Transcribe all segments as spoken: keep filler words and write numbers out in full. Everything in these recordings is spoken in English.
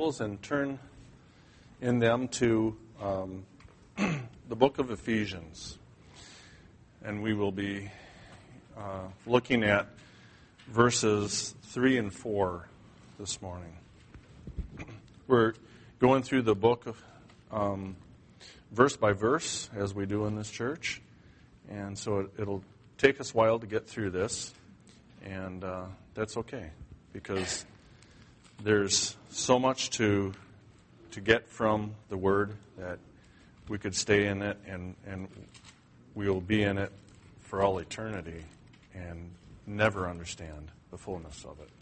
Bibles and turn in them to um, the book of Ephesians. And we will be uh, looking at verses three and four this morning. We're going through the book of, um, verse by verse, as we do in this church. And so it, it'll take us a while to get through this. And uh, that's okay, because there's so much to to get from the Word that we could stay in it, and, and we will be in it for all eternity and never understand the fullness of it.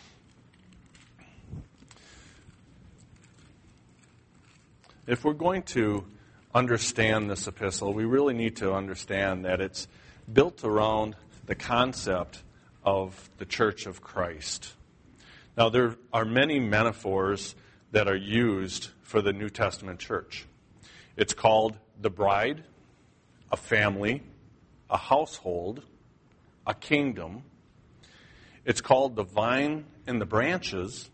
If we're going to understand this epistle, we really need to understand that it's built around the concept of the Church of Christ. Now, there are many metaphors that are used for the New Testament church. It's called the bride, a family, a household, a kingdom. It's called the vine and the branches,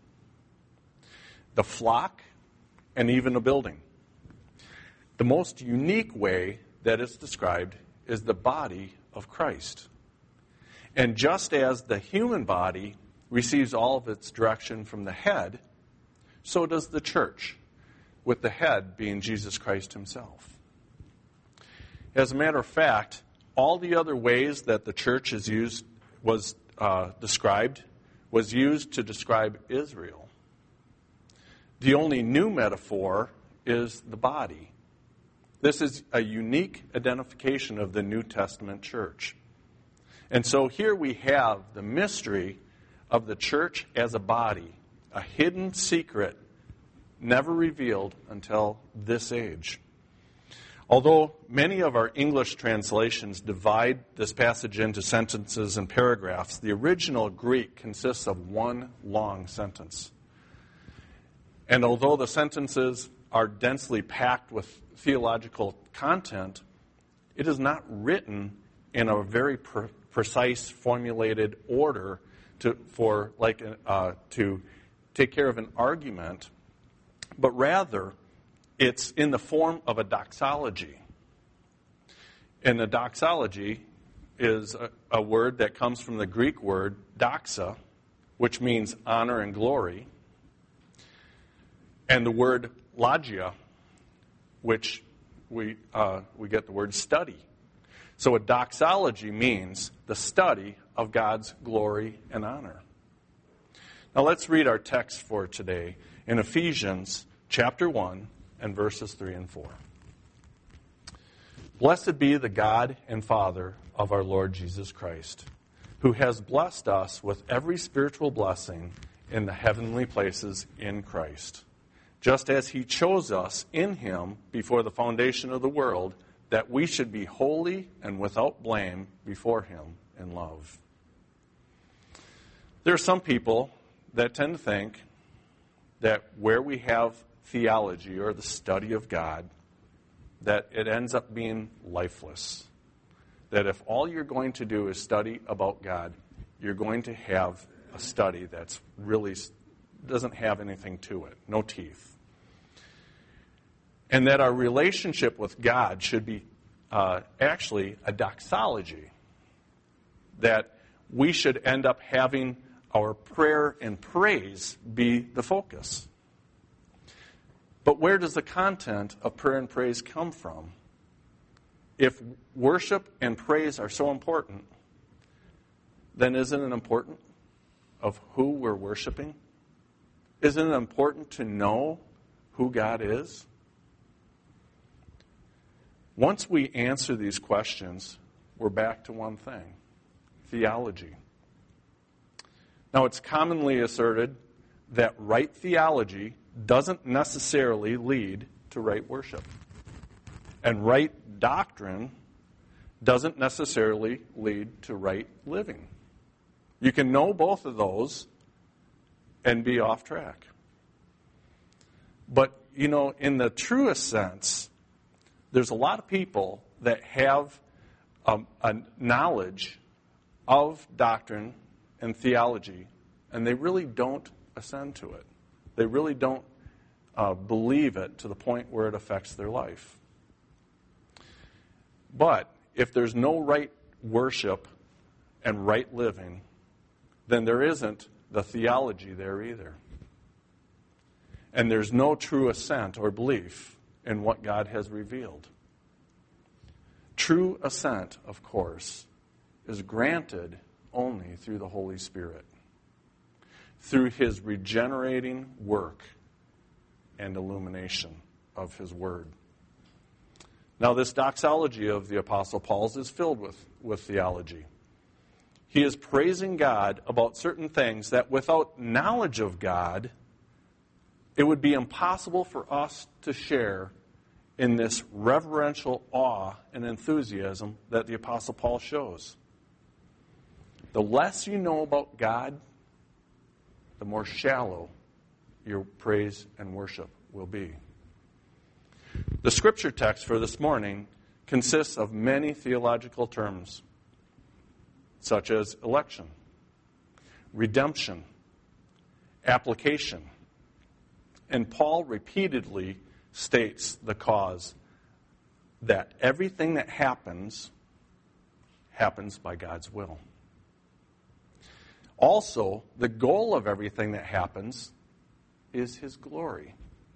the flock, and even a building. The most unique way that it's described is the body of Christ. And just as the human body receives all of its direction from the head, so does the church, with the head being Jesus Christ himself. As a matter of fact, all the other ways that the church is used was uh, described was used to describe Israel. The only new metaphor is the body. This is a unique identification of the New Testament church. And so here we have the mystery of the church as a body, a hidden secret never revealed until this age. Although many of our English translations divide this passage into sentences and paragraphs, the original Greek consists of one long sentence. And although the sentences are densely packed with theological content, it is not written in a very pre- precise, formulated order to for like uh, to take care of an argument, but rather it's in the form of a doxology. And the doxology is a, a word that comes from the Greek word doxa, which means honor and glory, and the word logia, which we uh, we get the word study. So a doxology means the study of God's glory and honor. Now let's read our text for today in Ephesians chapter one and verses three and four. Blessed be the God and Father of our Lord Jesus Christ, who has blessed us with every spiritual blessing in the heavenly places in Christ, just as he chose us in him before the foundation of the world, that we should be holy and without blame before him in love. There are some people that tend to think that where we have theology or the study of God, that it ends up being lifeless. That if all you're going to do is study about God, you're going to have a study that's really doesn't have anything to it, no teeth. And that our relationship with God should be uh, actually a doxology. That we should end up having our prayer and praise be the focus. But where does the content of prayer and praise come from? If worship and praise are so important, then isn't it important of who we're worshiping? Isn't it important to know who God is? Once we answer these questions, we're back to one thing: theology. Now, it's commonly asserted that right theology doesn't necessarily lead to right worship. And right doctrine doesn't necessarily lead to right living. You can know both of those and be off track. But, you know, in the truest sense, there's a lot of people that have um, a knowledge of doctrine and theology, and they really don't ascend to it. They really don't uh, believe it to the point where it affects their life. But if there's no right worship and right living, then there isn't the theology there either. And there's no true assent or belief in what God has revealed. True assent, of course, is granted only through the Holy Spirit, through His regenerating work and illumination of His Word. Now, this doxology of the Apostle Paul's is filled with, with theology. He is praising God about certain things that without knowledge of God, it would be impossible for us to share in this reverential awe and enthusiasm that the Apostle Paul shows. The less you know about God, the more shallow your praise and worship will be. The scripture text for this morning consists of many theological terms, such as election, redemption, application. And Paul repeatedly states the cause that everything that happens, happens by God's will. Also, the goal of everything that happens is His glory.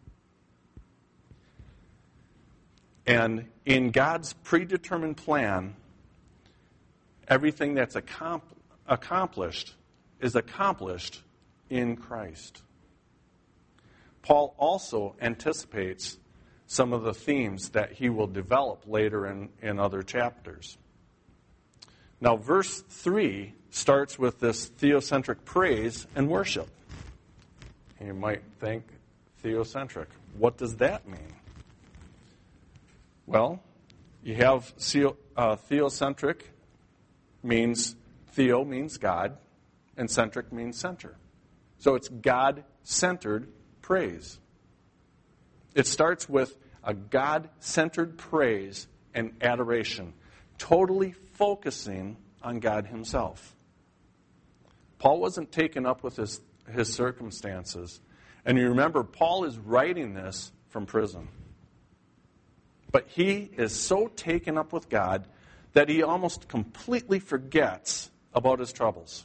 And in God's predetermined plan, everything that's accom- accomplished is accomplished in Christ. Paul also anticipates some of the themes that he will develop later in, in other chapters. Now, verse three starts with this theocentric praise and worship. And you might think, theocentric, what does that mean? Well, you have uh, theocentric means, theo means God, and centric means center. So it's God-centered praise. It starts with a God-centered praise and adoration, totally focusing on God Himself. Paul wasn't taken up with his, his circumstances. And you remember, Paul is writing this from prison. But he is so taken up with God that he almost completely forgets about his troubles.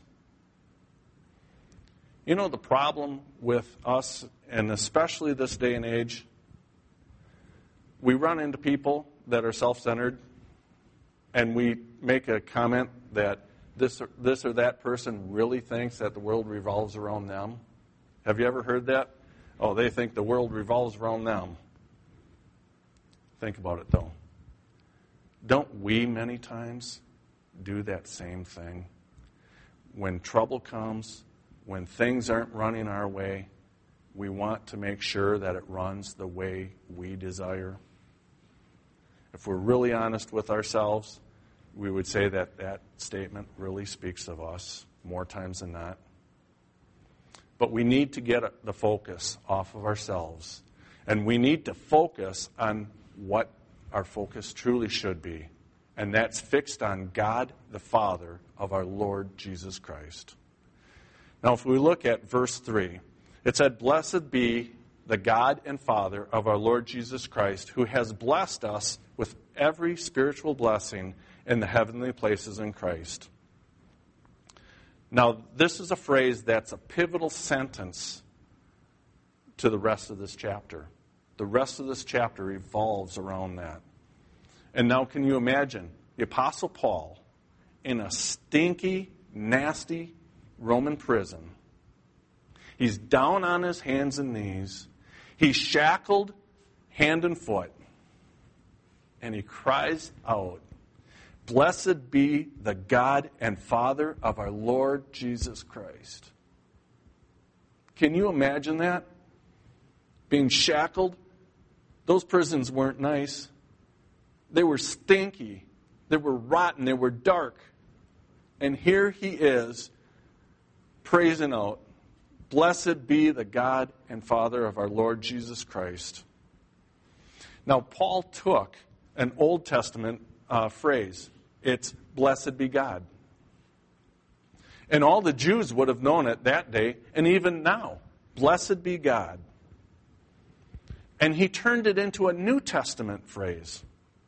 You know the problem with us, and especially this day and age, we run into people that are self-centered, and we make a comment that this or, this or that person really thinks that the world revolves around them. Have you ever heard that? Oh, they think the world revolves around them. Think about it, though. Don't we many times do that same thing? When trouble comes, when things aren't running our way, we want to make sure that it runs the way we desire. If we're really honest with ourselves, we would say that that statement really speaks of us more times than not. But we need to get the focus off of ourselves. And we need to focus on what our focus truly should be. And that's fixed on God, the Father of our Lord Jesus Christ. Now, if we look at verse three, it said, "Blessed be the God and Father of our Lord Jesus Christ, who has blessed us with every spiritual blessing in the heavenly places in Christ." Now, this is a phrase that's a pivotal sentence to the rest of this chapter. The rest of this chapter revolves around that. And now, can you imagine the Apostle Paul in a stinky, nasty Roman prison? He's down on his hands and knees. He's shackled hand and foot. And he cries out, "Blessed be the God and Father of our Lord Jesus Christ." Can you imagine that? Being shackled? Those prisons weren't nice. They were stinky. They were rotten. They were dark. And here he is praising out, "Blessed be the God and Father of our Lord Jesus Christ." Now, Paul took an Old Testament uh, phrase. It's, "Blessed be God." And all the Jews would have known it that day, and even now. Blessed be God. And he turned it into a New Testament phrase.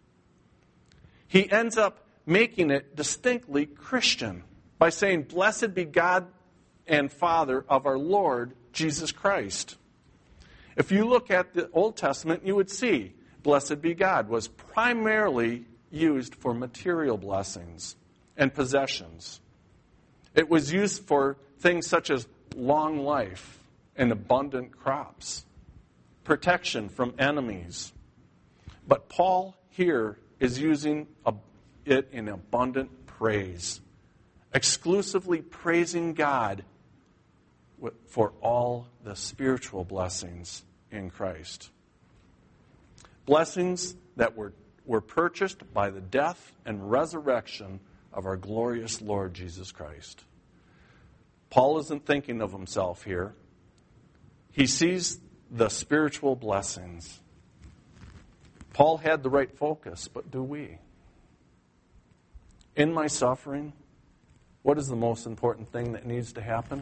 He ends up making it distinctly Christian by saying, "Blessed be God and Father of our Lord Jesus Christ." If you look at the Old Testament, you would see "blessed be God" was primarily used for material blessings and possessions. It was used for things such as long life and abundant crops, protection from enemies. But Paul here is using it in abundant praise, exclusively praising God for all the spiritual blessings in Christ. Blessings that were, were purchased by the death and resurrection of our glorious Lord Jesus Christ. Paul isn't thinking of himself here. He sees the spiritual blessings. Paul had the right focus, but do we? In my suffering, what is the most important thing that needs to happen?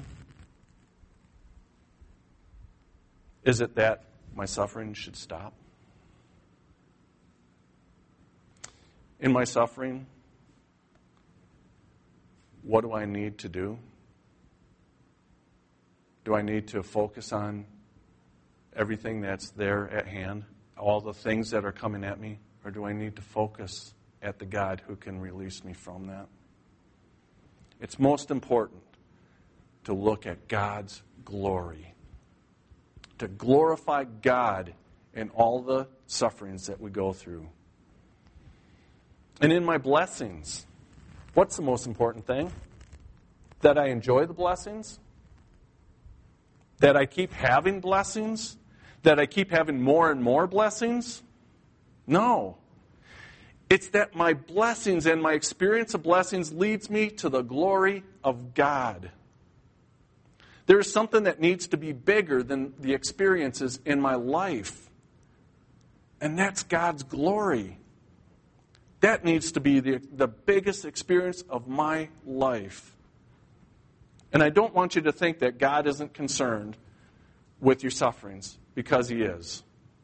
Is it that my suffering should stop? In my suffering, what do I need to do? Do I need to focus on everything that's there at hand, all the things that are coming at me? Or do I need to focus at the God who can release me from that? It's most important to look at God's glory, to glorify God in all the sufferings that we go through. And in my blessings, what's the most important thing? That I enjoy the blessings? That I keep having blessings? That I keep having more and more blessings? No. It's that my blessings and my experience of blessings leads me to the glory of God. There is something that needs to be bigger than the experiences in my life. And that's God's glory. That needs to be the, the biggest experience of my life. And I don't want you to think that God isn't concerned with your sufferings, because He is.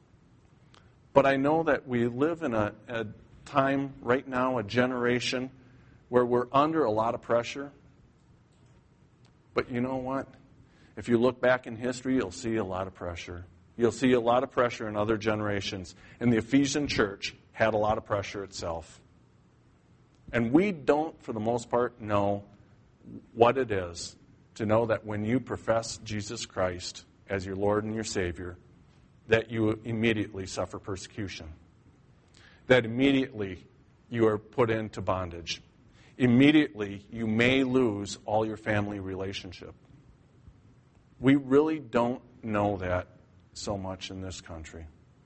But I know that we live in a, a time right now, a generation, where we're under a lot of pressure. But you know what? If you look back in history, you'll see a lot of pressure. You'll see a lot of pressure in other generations. And the Ephesian church had a lot of pressure itself. And we don't, for the most part, know what it is to know that when you profess Jesus Christ as your Lord and your Savior, that you immediately suffer persecution. That immediately you are put into bondage. Immediately you may lose all your family relationship. We really don't know that so much in this country.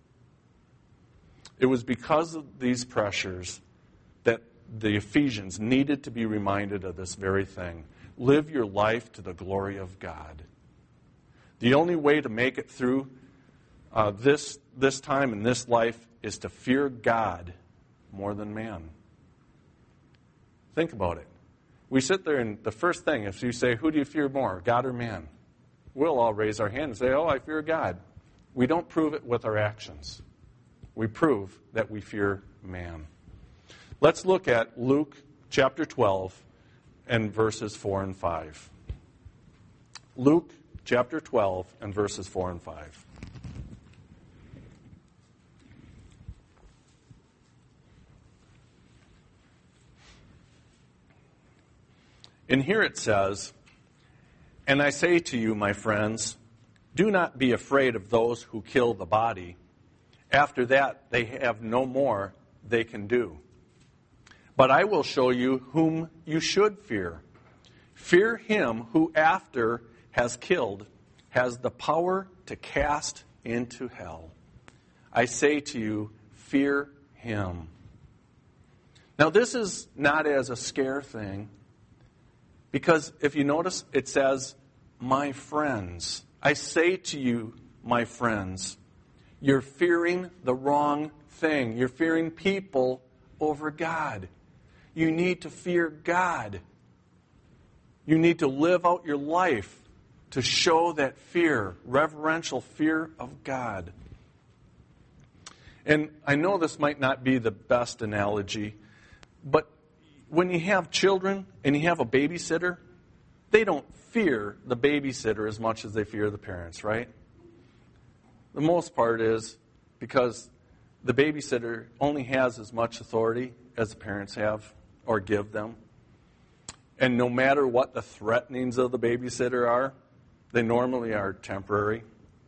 It was because of these pressures that the Ephesians needed to be reminded of this very thing. Live your life to the glory of God. The only way to make it through uh, this, this time in this life is to fear God more than man. Think about it. We sit there and the first thing, if you say, who do you fear more, God or man? We'll all raise our hand and say, oh, I fear God. We don't prove it with our actions. We prove that we fear man. Let's look at Luke chapter twelve and verses four and five. Luke chapter twelve and verses four and five. And here it says, and I say to you, my friends, do not be afraid of those who kill the body. After that, they have no more they can do. But I will show you whom you should fear. Fear him who, after has killed, has the power to cast into hell. I say to you, fear him. Now, this is not as a scare thing, because if you notice, it says, my friends. I say to you, my friends, you're fearing the wrong thing. You're fearing people over God. You need to fear God. You need to live out your life to show that fear, reverential fear of God. And I know this might not be the best analogy, but when you have children and you have a babysitter, they don't fear the babysitter as much as they fear the parents, right? The most part is because the babysitter only has as much authority as the parents have or give them. And no matter what the threatenings of the babysitter are, they normally are temporary.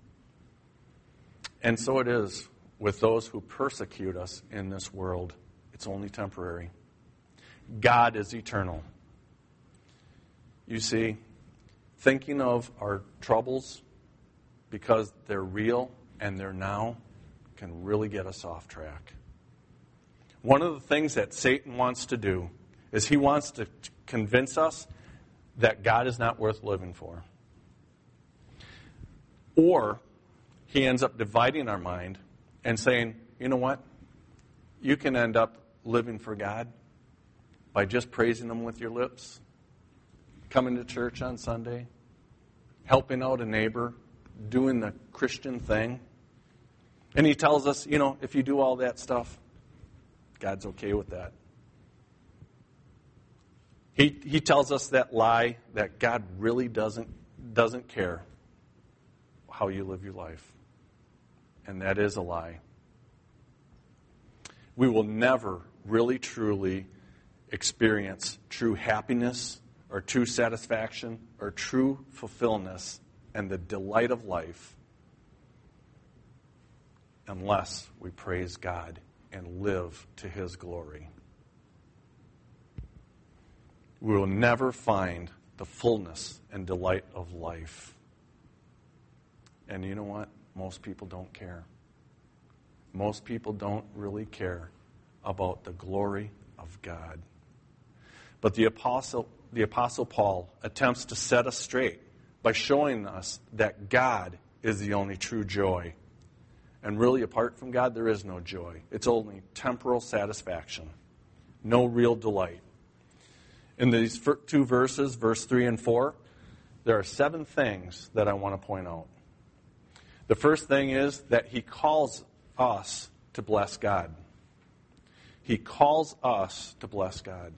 And so it is with those who persecute us in this world. It's only temporary. God is eternal. You see, thinking of our troubles because they're real and they're now can really get us off track. One of the things that Satan wants to do is he wants to convince us that God is not worth living for. Or he ends up dividing our mind and saying, you know what? You can end up living for God by just praising Him with your lips, coming to church on Sunday, helping out a neighbor, doing the Christian thing. And he tells us, you know, if you do all that stuff, God's okay with that. He he tells us that lie that God really doesn't doesn't care how you live your life. And that is a lie. We will never really truly experience true happiness or true satisfaction or true fulfillment and the delight of life unless we praise God and live to His glory. We will never find the fullness and delight of life. And you know what? Most people don't care. Most people don't really care about the glory of God. But the apostle, the apostle Paul attempts to set us straight by showing us that God is the only true joy. And really, apart from God, there is no joy. It's only temporal satisfaction. No real delight. In these two verses, verse three and four, there are seven things that I want to point out. The first thing is that he calls us to bless God. He calls us to bless God.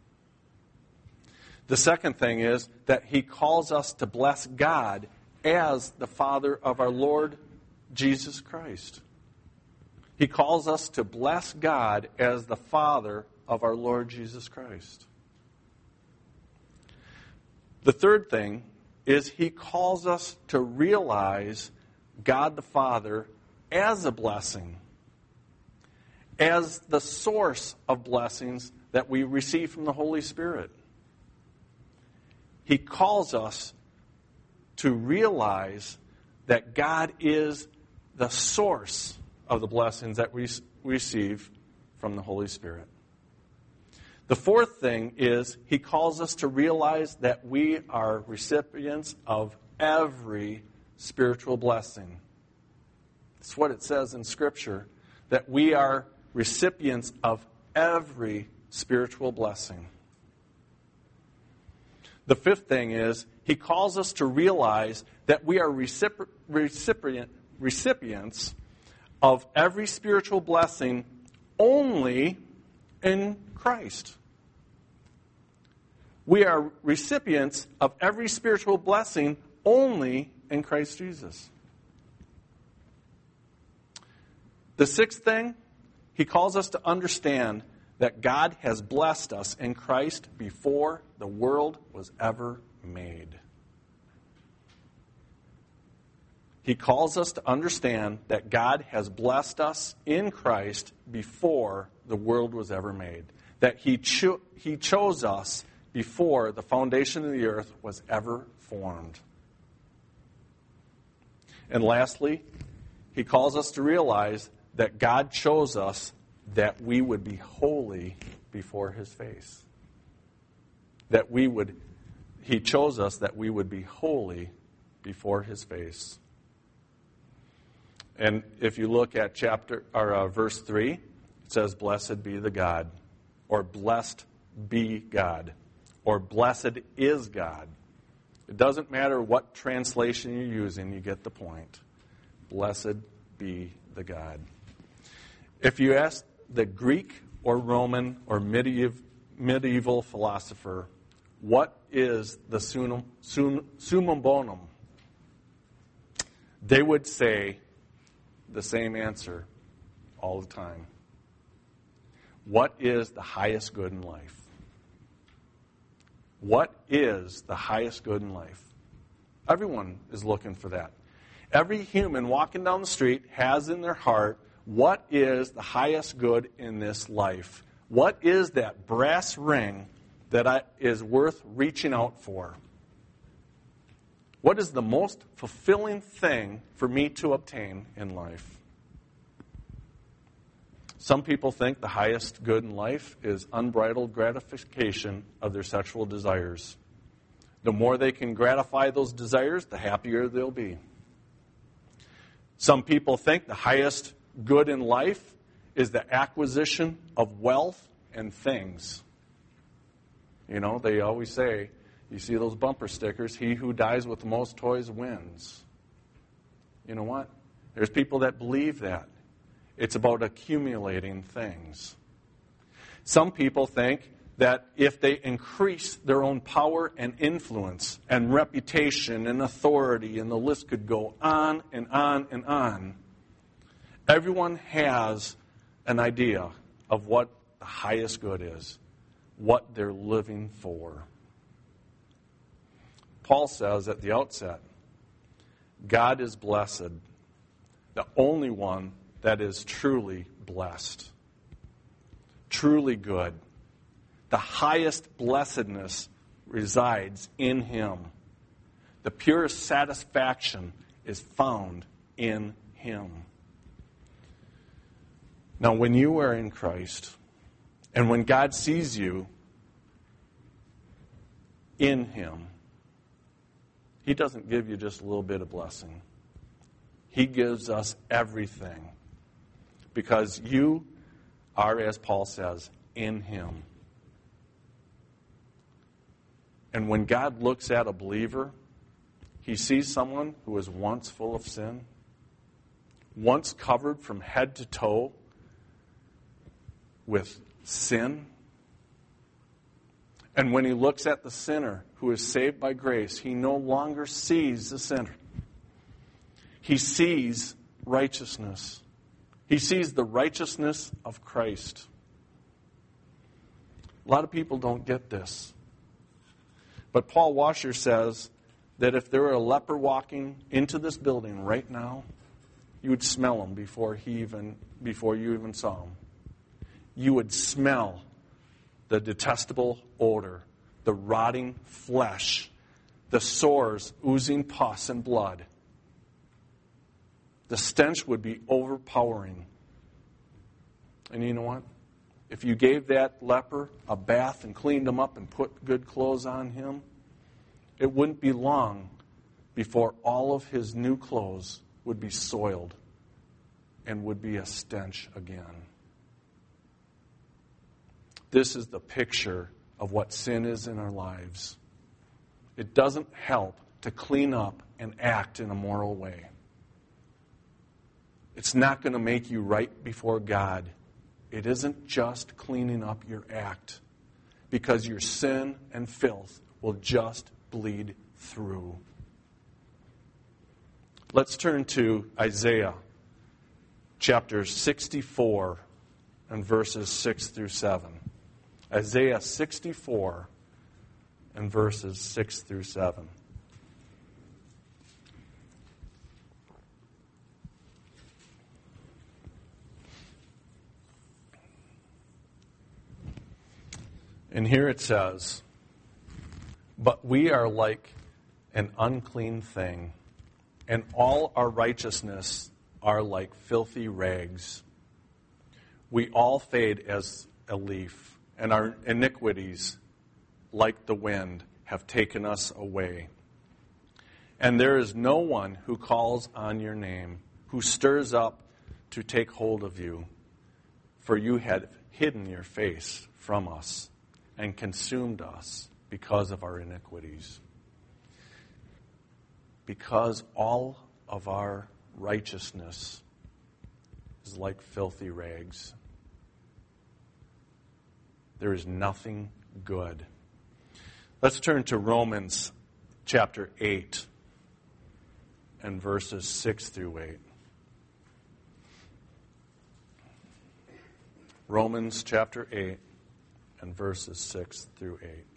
The second thing is that he calls us to bless God as the Father of our Lord Jesus Christ. He calls us to bless God as the Father of our Lord Jesus Christ. The third thing is he calls us to realize God the Father as a blessing, as the source of blessings that we receive from the Holy Spirit. He calls us to realize that God is the source of the blessings that we receive from the Holy Spirit. The fourth thing is he calls us to realize that we are recipients of every spiritual blessing. It's what it says in Scripture, that we are recipients of every spiritual blessing. The fifth thing is he calls us to realize that we are recipro- recipient, recipients of every spiritual blessing only in Christ. We are recipients of every spiritual blessing only in Christ Jesus. The sixth thing, he calls us to understand that God has blessed us in Christ before the world was ever made. He calls us to understand that God has blessed us in Christ before the world was ever made. That he, cho- he chose us before the foundation of the earth was ever formed. And lastly, he calls us to realize that God chose us that we would be holy before His face. That we would, He chose us that we would be holy before His face. And if you look at chapter or uh, verse three, it says, "Blessed be the God," or "Blessed be God," or "Blessed is God." It doesn't matter what translation you're using, you get the point. Blessed be the God. If you ask the Greek or Roman or medieval, medieval philosopher, what is the summum, summum bonum? They would say the same answer all the time. What is the highest good in life? What is the highest good in life? Everyone is looking for that. Every human walking down the street has in their heart, what is the highest good in this life? What is that brass ring that I, is worth reaching out for? What is the most fulfilling thing for me to obtain in life? Some people think the highest good in life is unbridled gratification of their sexual desires. The more they can gratify those desires, the happier they'll be. Some people think the highest good in life is the acquisition of wealth and things. You know, they always say, you see those bumper stickers, he who dies with the most toys wins. You know what? There's people that believe that. It's about accumulating things. Some people think that if they increase their own power and influence and reputation and authority, and the list could go on and on and on, everyone has an idea of what the highest good is, what they're living for. Paul says at the outset, God is blessed, the only one that is truly blessed, truly good. The highest blessedness resides in Him. The purest satisfaction is found in Him. Now, when you are in Christ, and when God sees you in Him, He doesn't give you just a little bit of blessing. He gives us everything. Because you are, as Paul says, in Him. And when God looks at a believer, He sees someone who was once full of sin, once covered from head to toe with sin. And when He looks at the sinner who is saved by grace, He no longer sees the sinner. He sees righteousness. He sees the righteousness of Christ. A lot of people don't get this. But Paul Washer says that if there were a leper walking into this building right now, you would smell him before he even before you even saw him. You would smell the detestable odor, the rotting flesh, the sores oozing pus and blood. The stench would be overpowering. And you know what? If you gave that leper a bath and cleaned him up and put good clothes on him, it wouldn't be long before all of his new clothes would be soiled and would be a stench again. This is the picture of what sin is in our lives. It doesn't help to clean up and act in a moral way. It's not going to make you right before God. It isn't just cleaning up your act, because your sin and filth will just bleed through. Let's turn to Isaiah chapter sixty-four and verses six through seven. Isaiah sixty-four and verses six through seven. And here it says, "But we are like an unclean thing, and all our righteousness are like filthy rags. We all fade as a leaf, and our iniquities, like the wind, have taken us away. And there is no one who calls on your name, who stirs up to take hold of you, for you had hidden your face from us and consumed us because of our iniquities." Because all of our righteousness is like filthy rags. There is nothing good. Let's turn to Romans chapter eight and verses six through eight. Romans chapter eight and verses six through eight.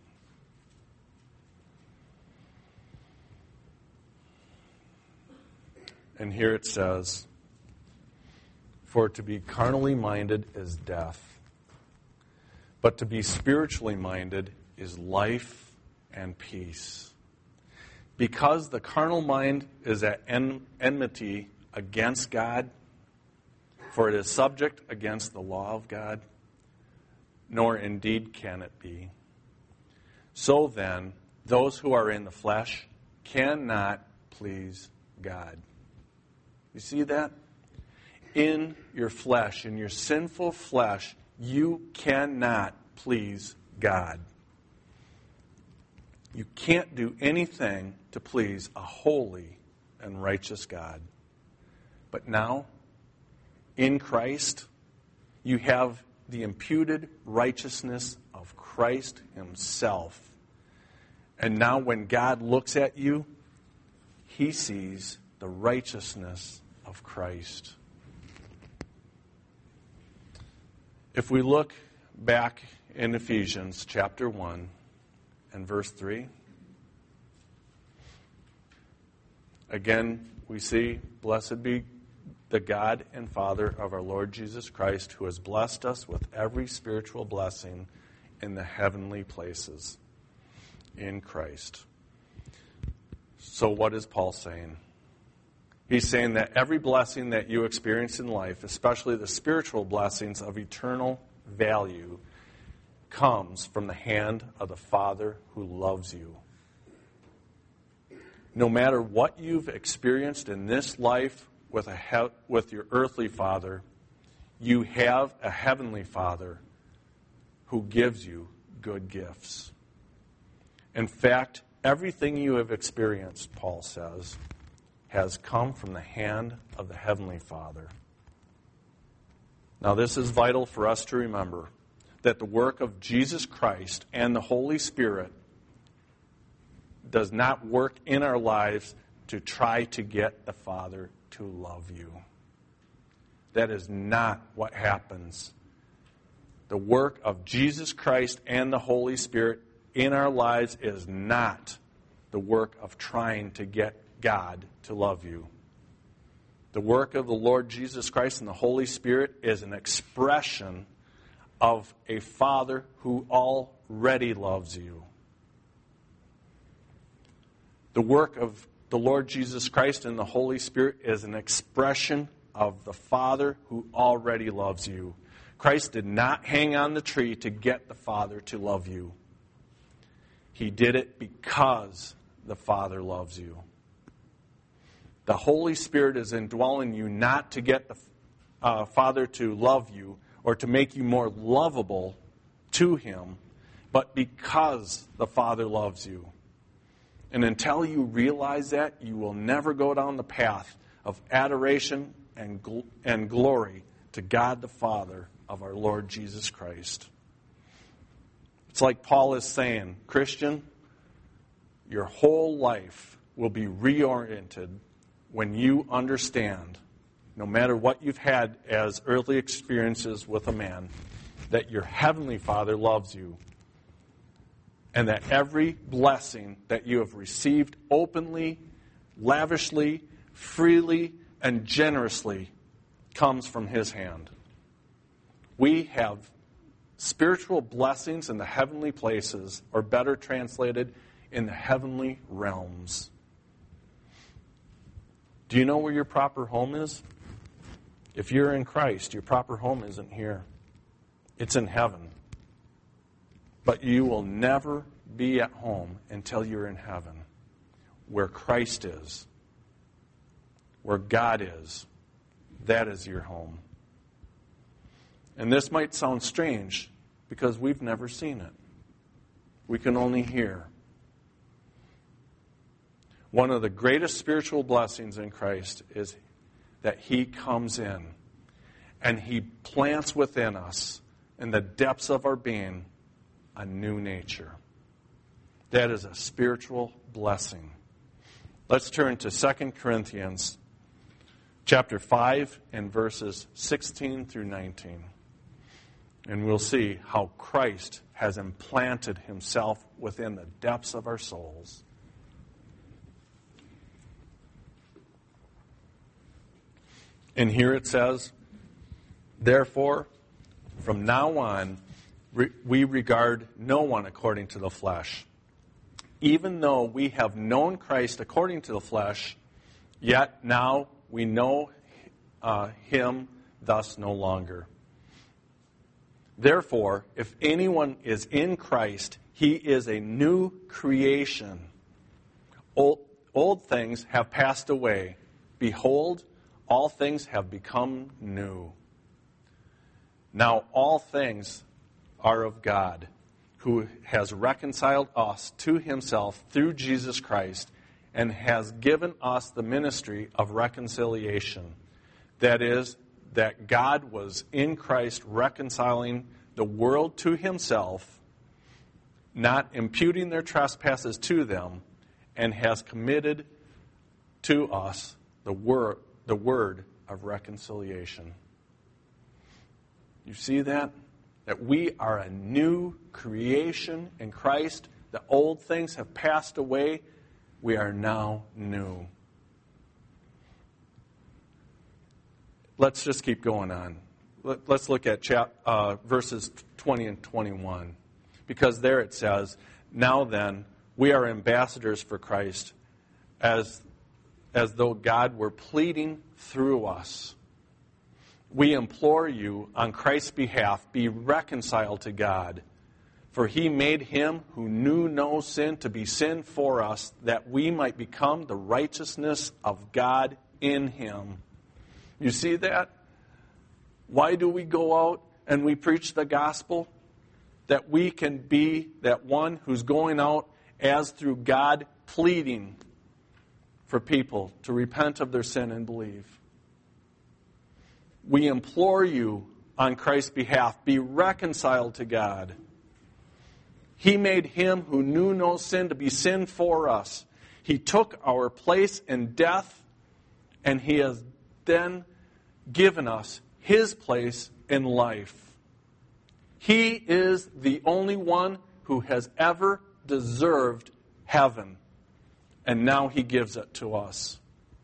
And here it says, "For to be carnally minded is death, but to be spiritually minded is life and peace. Because the carnal mind is at en- enmity against God, for it is subject against the law of God, nor indeed can it be. So then, those who are in the flesh cannot please God." You see that? In your flesh, in your sinful flesh, you cannot please God. You can't do anything to please a holy and righteous God. But now, in Christ, you have the imputed righteousness of Christ himself. And now when God looks at you, he sees the righteousness of Christ. If we look back in Ephesians chapter one and verse three, again we see, "Blessed be the God and Father of our Lord Jesus Christ, who has blessed us with every spiritual blessing in the heavenly places in Christ." So what is Paul saying? He's saying that every blessing that you experience in life, especially the spiritual blessings of eternal value, comes from the hand of the Father who loves you. No matter what you've experienced in this life with a he- with your earthly father, you have a heavenly Father who gives you good gifts. In fact, everything you have experienced, Paul says, has come from the hand of the Heavenly Father. Now, this is vital for us to remember, that the work of Jesus Christ and the Holy Spirit does not work in our lives to try to get the Father to love you. That is not what happens. The work of Jesus Christ and the Holy Spirit in our lives is not the work of trying to get God to love you. The work of the Lord Jesus Christ and the Holy Spirit is an expression of a Father who already loves you. The work of the Lord Jesus Christ and the Holy Spirit is an expression of the Father who already loves you. Christ did not hang on the tree to get the Father to love you. He did it because the Father loves you. The Holy Spirit is indwelling you not to get the uh, Father to love you or to make you more lovable to Him, but because the Father loves you. And until you realize that, you will never go down the path of adoration and, gl- and glory to God the Father of our Lord Jesus Christ. It's like Paul is saying, Christian, your whole life will be reoriented when you understand, no matter what you've had as earthly experiences with a man, that your Heavenly Father loves you, and that every blessing that you have received openly, lavishly, freely, and generously comes from His hand. We have spiritual blessings in the heavenly places, or better translated, in the heavenly realms. Do you know where your proper home is? If you're in Christ, your proper home isn't here. It's in heaven. But you will never be at home until you're in heaven, where Christ is, where God is. That is your home. And this might sound strange because we've never seen it. We can only hear. One of the greatest spiritual blessings in Christ is that He comes in And He plants within us, in the depths of our being, a new nature. That is a spiritual blessing. Let's turn to Second Corinthians chapter five and verses sixteen through nineteen. And we'll see how Christ has implanted Himself within the depths of our souls. And here it says, therefore, from now on, we regard no one according to the flesh. Even though we have known Christ according to the flesh, yet now we know uh, Him thus no longer. Therefore, if anyone is in Christ, he is a new creation. Old, old things have passed away. Behold, all things have become new. Now all things are of God, who has reconciled us to Himself through Jesus Christ and has given us the ministry of reconciliation. That is, that God was in Christ reconciling the world to Himself, not imputing their trespasses to them, and has committed to us the word, the word of reconciliation. You see that? That we are a new creation in Christ. The old things have passed away. We are now new. Let's just keep going on. Let's look at chap, uh, verses twenty and twenty-one. Because there it says, now then, we are ambassadors for Christ, as, as though God were pleading through us. We implore you, on Christ's behalf, be reconciled to God. For He made Him who knew no sin to be sin for us, that we might become the righteousness of God in Him. You see that? Why do we go out and we preach the gospel? That we can be that one who's going out as through God pleading for people to repent of their sin and believe. We implore you on Christ's behalf, be reconciled to God. He made Him who knew no sin to be sin for us. He took our place in death, and He has then given us His place in life. He is the only one who has ever deserved heaven, and now He gives it to us.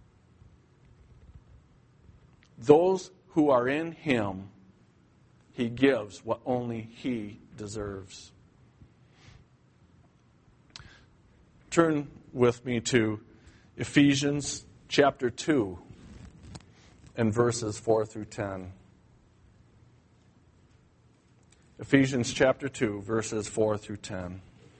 Those who are in Him, He gives what only He deserves. Turn with me to Ephesians chapter two and verses four through ten. Ephesians chapter two, verses four through ten.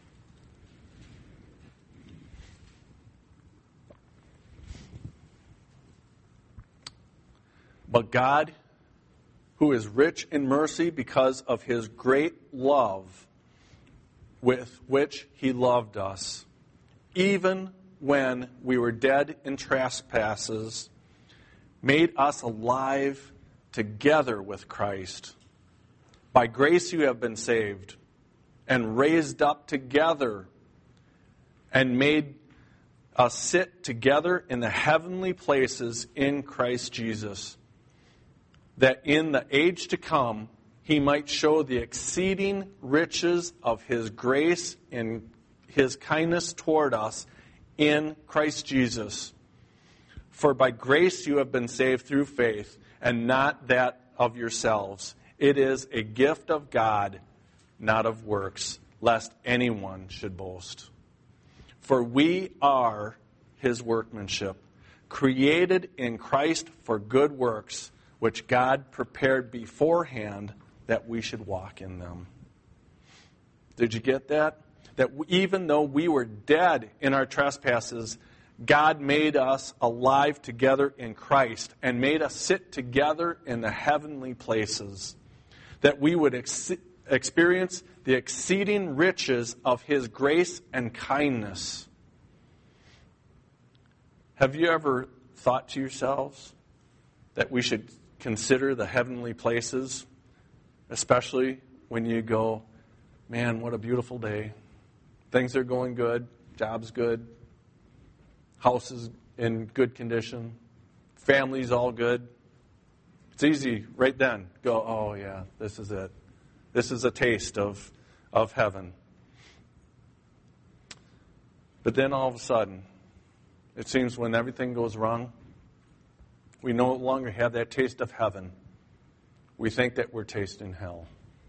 But God, who is rich in mercy because of His great love with which He loved us, even when we were dead in trespasses, made us alive together with Christ. By grace you have been saved, and raised up together, and made us sit together in the heavenly places in Christ Jesus, that in the age to come He might show the exceeding riches of His grace and His kindness toward us in Christ Jesus. For by grace you have been saved through faith, and not that of yourselves. It is a gift of God, not of works, lest anyone should boast. For we are His workmanship, created in Christ for good works, which God prepared beforehand that we should walk in them. Did you get that? That even though we were dead in our trespasses, God made us alive together in Christ and made us sit together in the heavenly places, that we would ex- experience the exceeding riches of His grace and kindness. Have you ever thought to yourselves that we should consider the heavenly places, especially when you go, man, what a beautiful day. Things are going good, job's good, house is in good condition, family's all good. It's easy right then. Go, oh yeah, this is it. This is a taste of, of heaven. But then all of a sudden, it seems when everything goes wrong, we no longer have that taste of heaven. We think that we're tasting hell.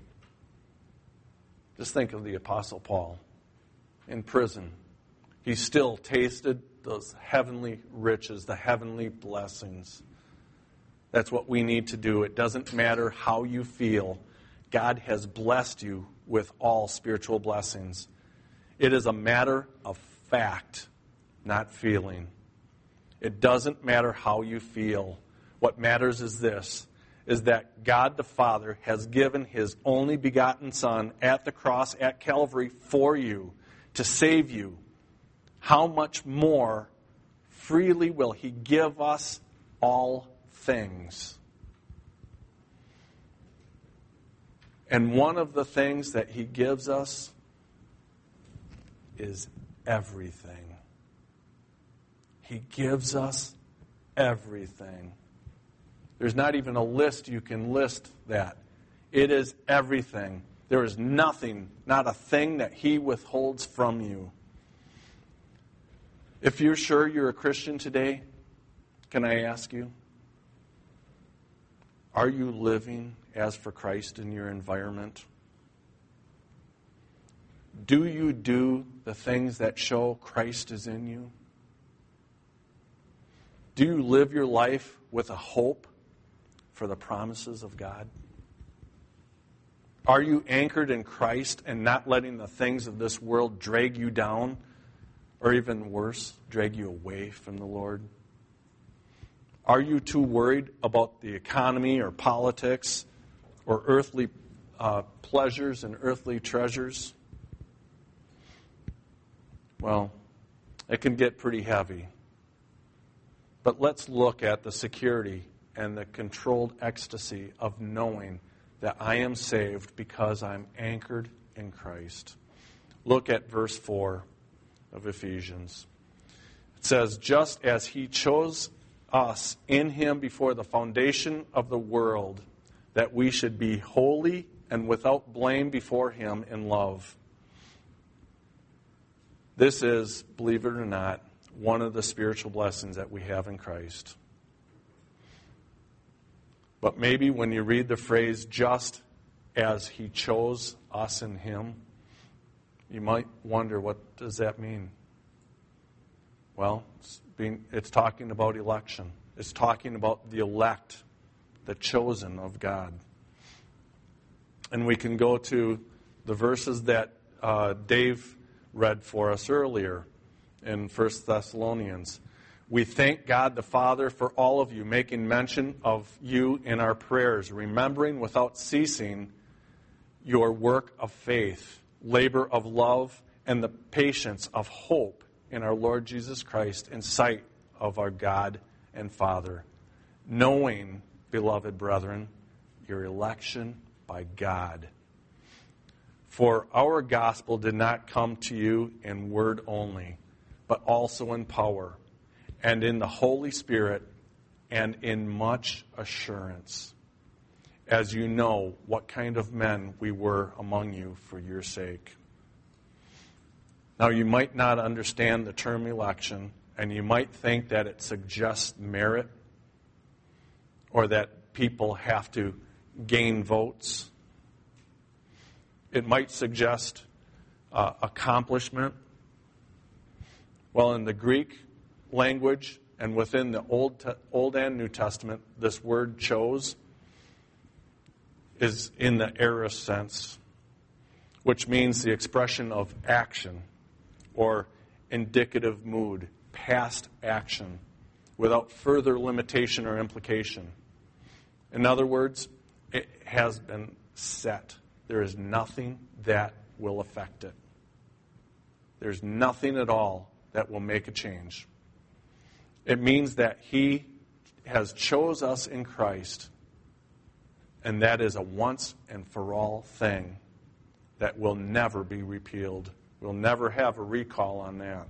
Just think of the Apostle Paul in prison. He still tasted those heavenly riches, the heavenly blessings. That's what we need to do. It doesn't matter how you feel. God has blessed you with all spiritual blessings. It is a matter of fact, not feeling. It doesn't matter how you feel. What matters is this, is that God the Father has given His only begotten Son at the cross at Calvary for you to save you. How much more freely will He give us all things? And one of the things that He gives us is everything. He gives us everything. There's not even a list you can list that. It is everything. There is nothing, not a thing that He withholds from you. If you're sure you're a Christian today, can I ask you, are you living as for Christ in your environment? Do you do the things that show Christ is in you? Do you live your life with a hope for the promises of God? Are you anchored in Christ and not letting the things of this world drag you down, or even worse, drag you away from the Lord? Are you too worried about the economy or politics or earthly uh, pleasures and earthly treasures? Well, it can get pretty heavy. But let's look at the security and the controlled ecstasy of knowing that I am saved because I'm anchored in Christ. Look at verse four of Ephesians. It says, just as He chose us in Him before the foundation of the world, that we should be holy and without blame before Him in love. This is, believe it or not, one of the spiritual blessings that we have in Christ. But maybe when you read the phrase, just as He chose us in Him, you might wonder, what does that mean? Well, it's, being, it's talking about election. It's talking about the elect, the chosen of God. And we can go to the verses that uh, Dave read for us earlier in First Thessalonians. We thank God the Father for all of you, making mention of you in our prayers, remembering without ceasing your work of faith, labor of love, and the patience of hope in our Lord Jesus Christ in sight of our God and Father, knowing, beloved brethren, your election by God. For our gospel did not come to you in word only, but also in power, and in the Holy Spirit, and in much assurance, as you know what kind of men we were among you for your sake. Now, you might not understand the term election, and you might think that it suggests merit, or that people have to gain votes. It might suggest uh, accomplishment. Well, in the Greek language and within the Old, Te- Old and New Testament, this word chose is in the aorist sense, which means the expression of action or indicative mood, past action, without further limitation or implication. In other words, it has been set. There is nothing that will affect it. There's nothing at all that will make a change. It means that He has chose us in Christ And that is a once and for all thing that will never be repealed. We'll never have a recall on that.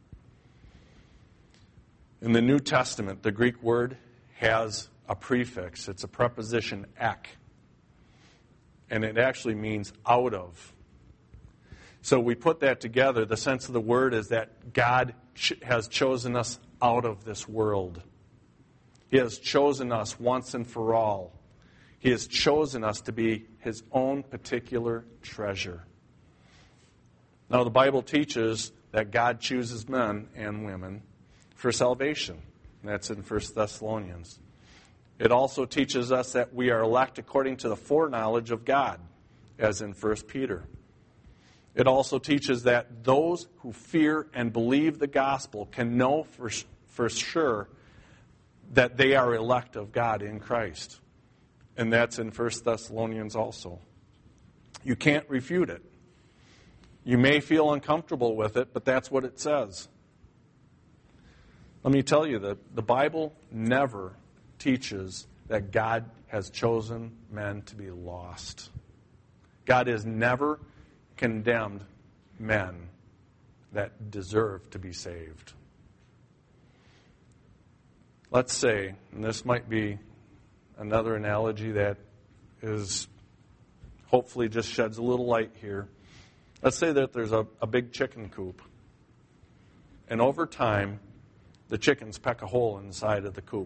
In the New Testament, the Greek word has a prefix. It's a preposition ek. And it actually means out of. So we put that together. The sense of the word is that God ch- has chosen us out of this world. He has chosen us once and for all. He has chosen us to be His own particular treasure. Now, the Bible teaches that God chooses men and women for salvation. That's in First Thessalonians. It also teaches us that we are elect according to the foreknowledge of God, as in First Peter. It also teaches that those who fear and believe the gospel can know for, for sure that they are elect of God in Christ. And that's in First Thessalonians also. You can't refute it. You may feel uncomfortable with it, but that's what it says. Let me tell you that the Bible never teaches that God has chosen men to be lost. God has never condemned men that deserve to be saved. Let's say, and this might be another analogy that is hopefully just sheds a little light here. Let's say that there's a, a big chicken coop. And over time, the chickens peck a hole inside of the coop.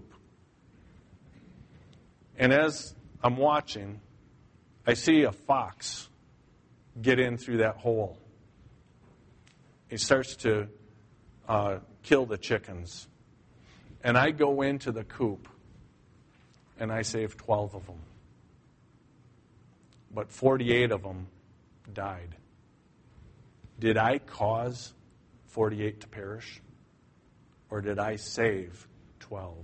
And as I'm watching, I see a fox get in through that hole. He starts to uh, kill the chickens. And I go into the coop, and I save twelve of them. But forty-eight of them died. Did I cause forty-eight to perish? Or did I save twelve?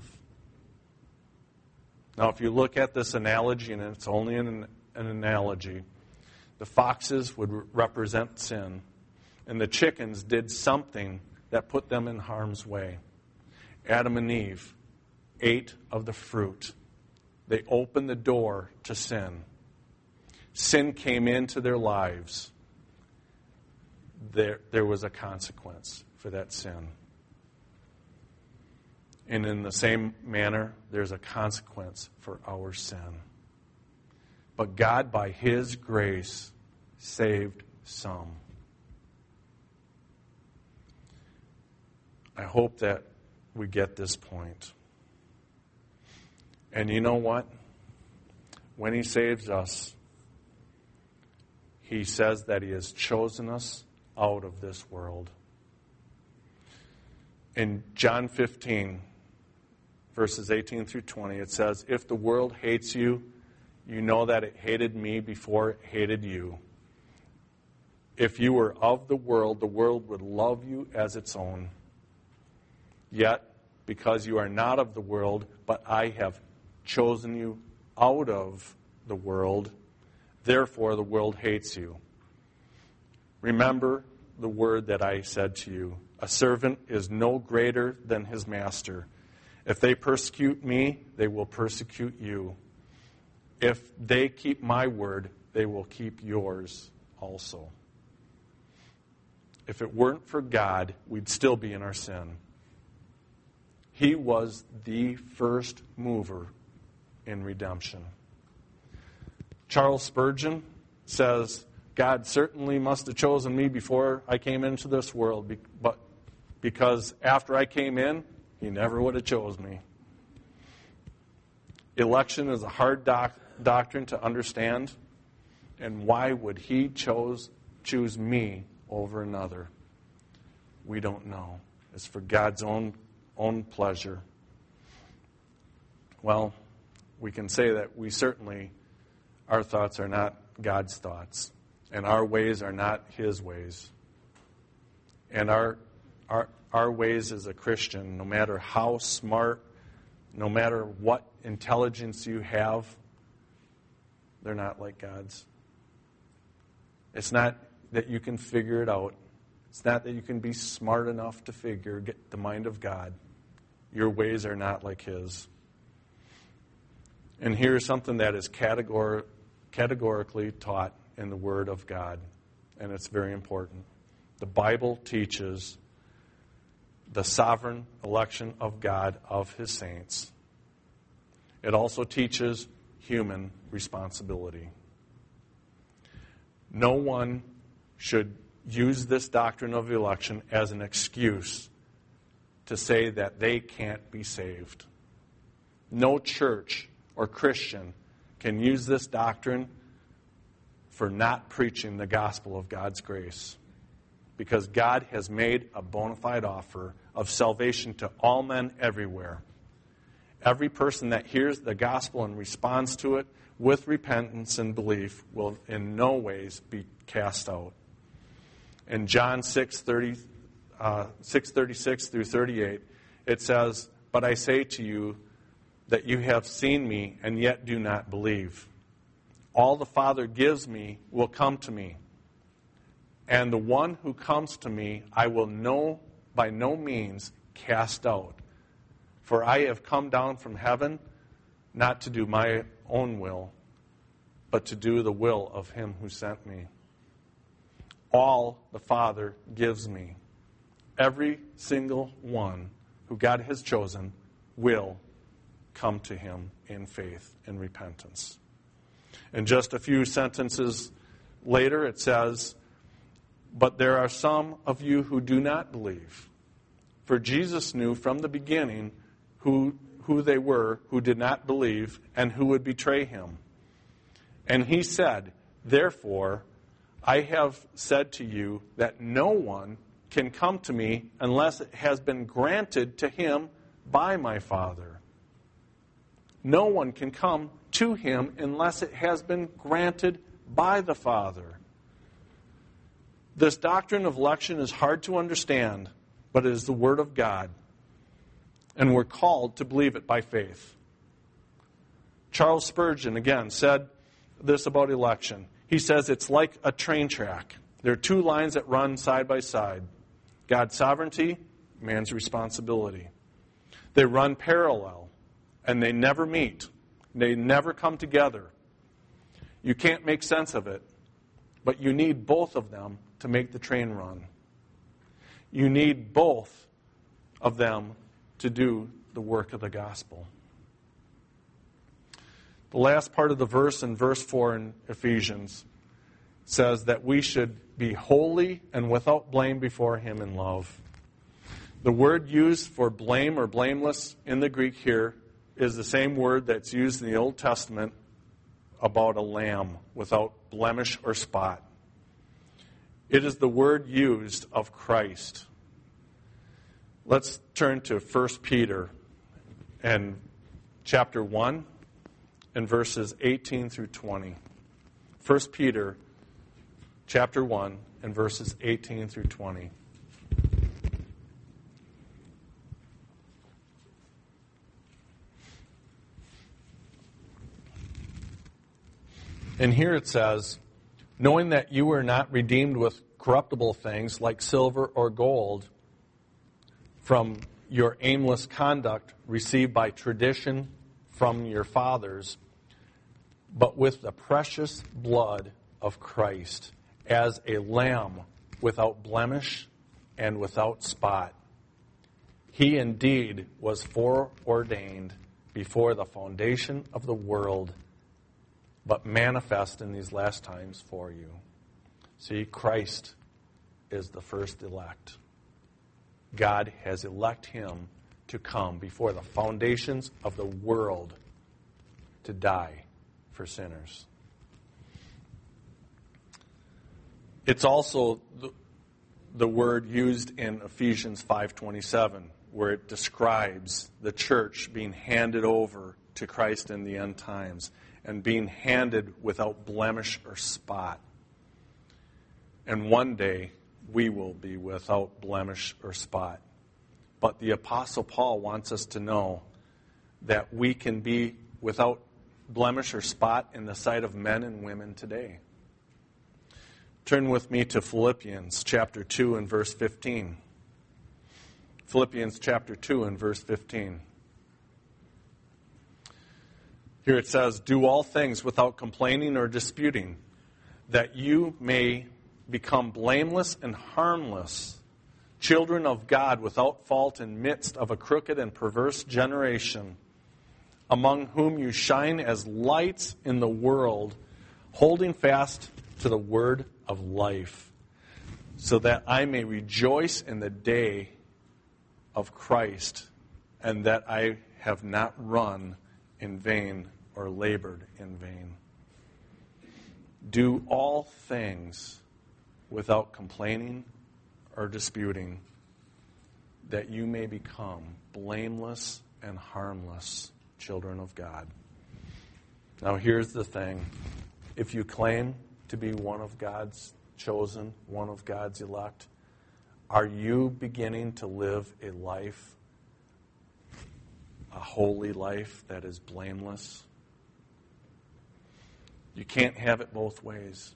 Now, if you look at this analogy, and it's only an, an analogy, the foxes would represent sin, and the chickens did something that put them in harm's way. Adam and Eve ate of the fruit. They opened the door to sin. Sin came into their lives. There, there was a consequence for that sin. And in the same manner, there's a consequence for our sin. But God, by His grace, saved some. I hope that we get this point. And you know what? When He saves us, He says that He has chosen us out of this world. In John fifteen, verses eighteen through twenty, it says, "If the world hates you, you know that it hated me before it hated you. If you were of the world, the world would love you as its own. Yet, because you are not of the world, but I have chosen you out of the world, therefore the world hates you. Remember the word that I said to you. A servant is no greater than his master. If they persecute me, they will persecute you. If they keep my word, they will keep yours also." If it weren't for God, we'd still be in our sin. He was the first mover in redemption. Charles Spurgeon says, "God certainly must have chosen me before I came into this world, but because after I came in, He never would have chose me." Election is a hard doc- doctrine to understand, and why would He chose, choose me over another? We don't know. It's for God's own own pleasure. Well, we can say that we certainly, our thoughts are not God's thoughts, and our ways are not His ways. And our our our ways as a Christian, no matter how smart, no matter what intelligence you have, they're not like God's. It's not that you can figure it out. It's not that you can be smart enough to figure, get the mind of God. Your ways are not like His. And here's something that is categor- categorically taught in the Word of God, and it's very important. The Bible teaches the sovereign election of God of His saints. It also teaches human responsibility. No one should use this doctrine of election as an excuse to say that they can't be saved. No church or Christian can use this doctrine for not preaching the gospel of God's grace, because God has made a bona fide offer of salvation to all men everywhere. Every person that hears the gospel and responds to it with repentance and belief will in no ways be cast out. In John six thirty, uh, six thirty-six through thirty-eight, it says, "But I say to you that you have seen me and yet do not believe. All the Father gives me will come to me, and the one who comes to me I will no, by no means cast out. For I have come down from heaven not to do my own will, but to do the will of Him who sent me. All the Father gives me, every single one who God has chosen will come to Him in faith and repentance." And just a few sentences later it says, "But there are some of you who do not believe. For Jesus knew from the beginning who, who they were who did not believe and who would betray Him. And He said, 'Therefore, I have said to you that no one can come to me unless it has been granted to him by my Father.' No one can come to Him unless it has been granted by the Father." This doctrine of election is hard to understand, but it is the Word of God, and we're called to believe it by faith. Charles Spurgeon, again, said this about election. He says it's like a train track. There are two lines that run side by side. God's sovereignty, man's responsibility. They run parallel, and they never meet. They never come together. You can't make sense of it, but you need both of them to make the train run. You need both of them to do the work of the gospel. The last part of the verse in verse four in Ephesians says that we should be holy and without blame before Him in love. The word used for blame or blameless in the Greek here is the same word that's used in the Old Testament about a lamb without blemish or spot. It is the word used of Christ. Let's turn to First Peter and chapter one and verses eighteen through twenty. First Peter chapter one and verses eighteen through twenty. And here it says, "Knowing that you were not redeemed with corruptible things like silver or gold from your aimless conduct received by tradition from your fathers, but with the precious blood of Christ, as a lamb without blemish and without spot. He indeed was foreordained before the foundation of the world, but manifest in these last times for you." See, Christ is the first elect. God has elected Him to come before the foundations of the world to die for sinners. It's also the, the word used in Ephesians five twenty-seven, where it describes the church being handed over to Christ in the end times and being handed without blemish or spot. And one day we will be without blemish or spot. But the Apostle Paul wants us to know that we can be without blemish or spot in the sight of men and women today. Turn with me to Philippians chapter two and verse fifteen. Philippians chapter two and verse fifteen. Here it says, do all things without complaining or disputing, that you may become blameless and harmless, children of God without fault in midst of a crooked and perverse generation, among whom you shine as lights in the world, holding fast to the word of life, so that I may rejoice in the day of Christ, and that I have not run in vain or labored in vain. Do all things without complaining or disputing, that you may become blameless and harmless children of God. Now here's the thing. If you claim to be one of God's chosen, one of God's elect, are you beginning to live a life, a holy life that is blameless? You can't have it both ways.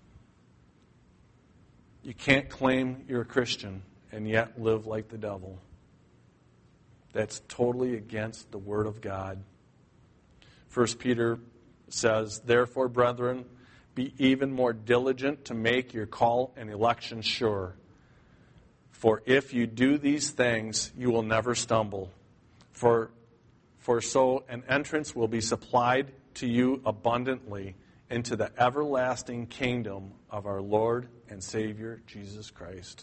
You can't claim you're a Christian and yet live like the devil. That's totally against the Word of God. First Peter says, therefore, brethren, be even more diligent to make your call and election sure. For if you do these things, you will never stumble. For, for so an entrance will be supplied to you abundantly into the everlasting kingdom of our Lord and Savior, Jesus Christ.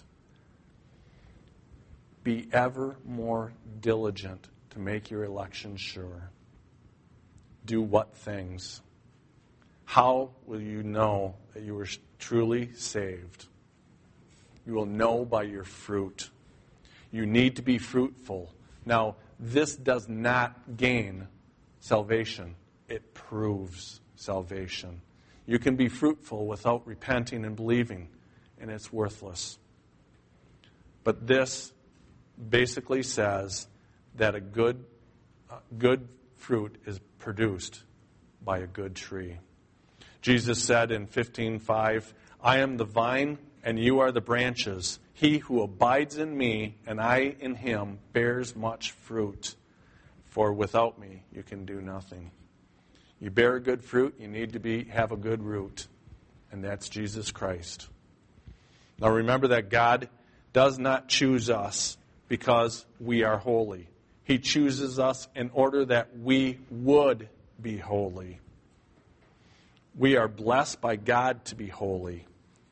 Be ever more diligent to make your election sure. Do what things? How will you know that you were truly saved? You will know by your fruit. You need to be fruitful. Now, this does not gain salvation. It proves salvation. You can be fruitful without repenting and believing, and it's worthless. But this basically says that a good, uh, good fruit is produced by a good tree. Jesus said in fifteen five, I am the vine and you are the branches. He who abides in me and I in him bears much fruit. For without me you can do nothing. You bear good fruit, you need to be have a good root. And that's Jesus Christ. Now remember that God does not choose us because we are holy. He chooses us in order that we would be holy. We are blessed by God to be holy.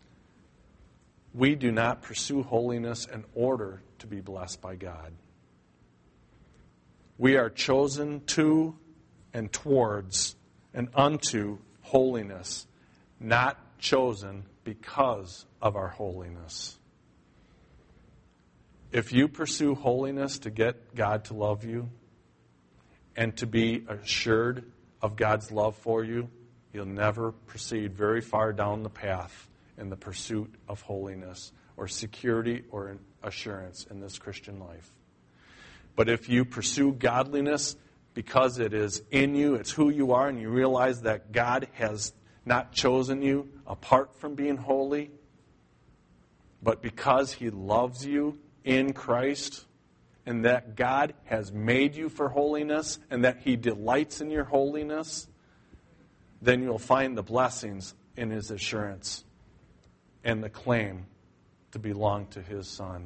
We do not pursue holiness in order to be blessed by God. We are chosen to and towards and unto holiness, not chosen because of our holiness. If you pursue holiness to get God to love you and to be assured of God's love for you, you'll never proceed very far down the path in the pursuit of holiness or security or assurance in this Christian life. But if you pursue godliness because it is in you, it's who you are, and you realize that God has not chosen you apart from being holy, but because He loves you in Christ, and that God has made you for holiness, and that He delights in your holiness, then you'll find the blessings in His assurance and the claim to belong to His Son.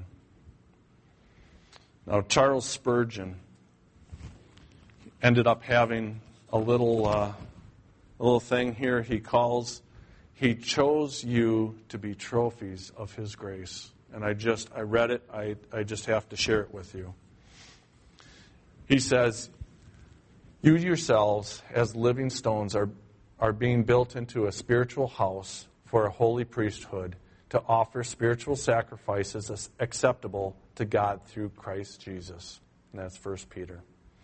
Now, Charles Spurgeon ended up having a little, uh, a little thing here he calls, He chose you to be trophies of His grace. And I just, I read it, I, I just have to share it with you. He says, you yourselves as living stones are, are being built into a spiritual house for a holy priesthood to offer spiritual sacrifices as acceptable to God through Christ Jesus. And that's First Peter.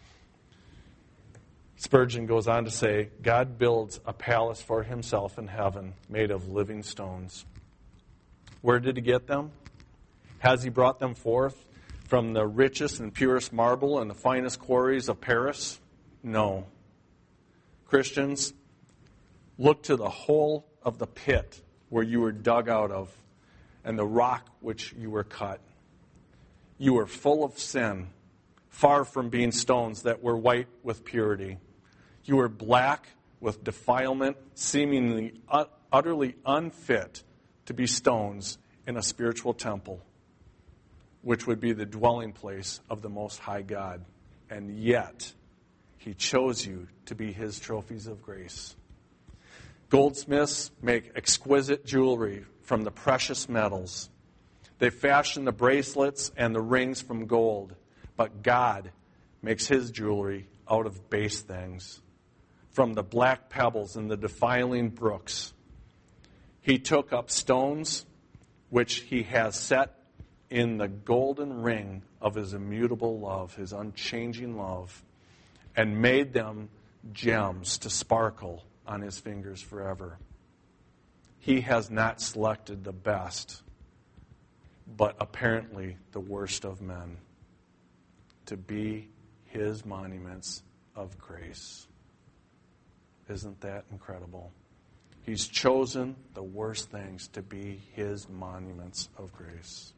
Spurgeon goes on to say, God builds a palace for Himself in heaven made of living stones. Where did He get them? Has He brought them forth from the richest and purest marble and the finest quarries of Paris? No. Christians, look to the hole of the pit where you were dug out of and the rock which you were cut. You were full of sin, far from being stones that were white with purity. You were black with defilement, seemingly utterly unfit to be stones in a spiritual temple, which would be the dwelling place of the Most High God. And yet, He chose you to be His trophies of grace. Goldsmiths make exquisite jewelry from the precious metals. They fashion the bracelets and the rings from gold. But God makes His jewelry out of base things, from the black pebbles in the defiling brooks. He took up stones which He has set in the golden ring of His immutable love, His unchanging love, and made them gems to sparkle on His fingers forever. He has not selected the best, but apparently the worst of men, to be His monuments of grace. Isn't that incredible? He's chosen the worst things to be His monuments of grace.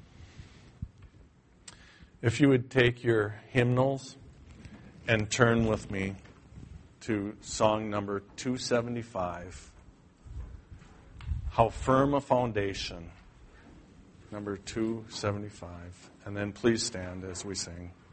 If you would take your hymnals and turn with me to song number two seventy-five, How Firm a Foundation, number two seventy-five. And then please stand as we sing.